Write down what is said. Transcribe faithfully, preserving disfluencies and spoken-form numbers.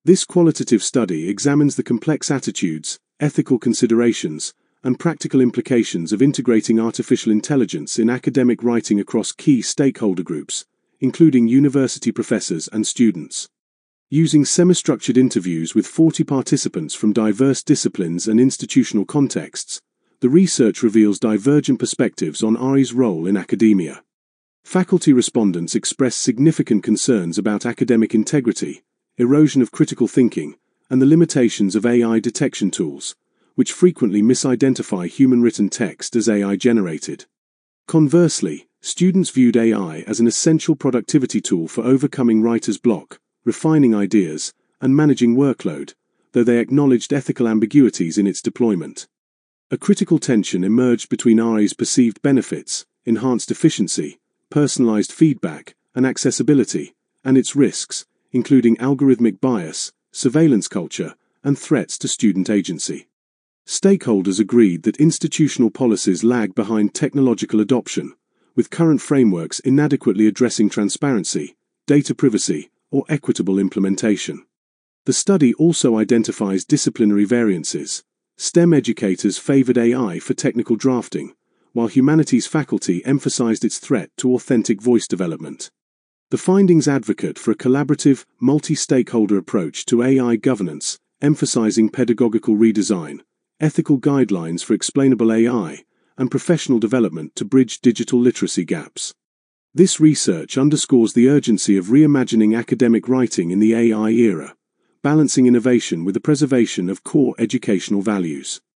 This qualitative study examines the complex attitudes, ethical considerations, and practical implications of integrating artificial intelligence in academic writing across key stakeholder groups, including university professors and students. Using semi-structured interviews with forty participants from diverse disciplines and institutional contexts, the research reveals divergent perspectives on A I's role in academia. Faculty respondents expressed significant concerns about academic integrity, erosion of critical thinking, and the limitations of A I detection tools, which frequently misidentify human-written text as A I-generated. Conversely, students viewed A I as an essential productivity tool for overcoming writer's block, refining ideas, and managing workload, though they acknowledged ethical ambiguities in its deployment. A critical tension emerged between A I's perceived benefits, enhanced efficiency, personalized feedback, and accessibility, and its risks, including algorithmic bias, surveillance culture, and threats to student agency. Stakeholders agreed that institutional policies lag behind technological adoption, with current frameworks inadequately addressing transparency, data privacy, or equitable implementation. The study also identifies disciplinary variances. STEM educators favored A I for technical drafting, while humanities faculty emphasized its threat to authentic voice development. The findings advocate for a collaborative, multi-stakeholder approach to A I governance, emphasizing pedagogical redesign, ethical guidelines for explainable A I, and professional development to bridge digital literacy gaps. This research underscores the urgency of reimagining academic writing in the A I era, balancing innovation with the preservation of core educational values.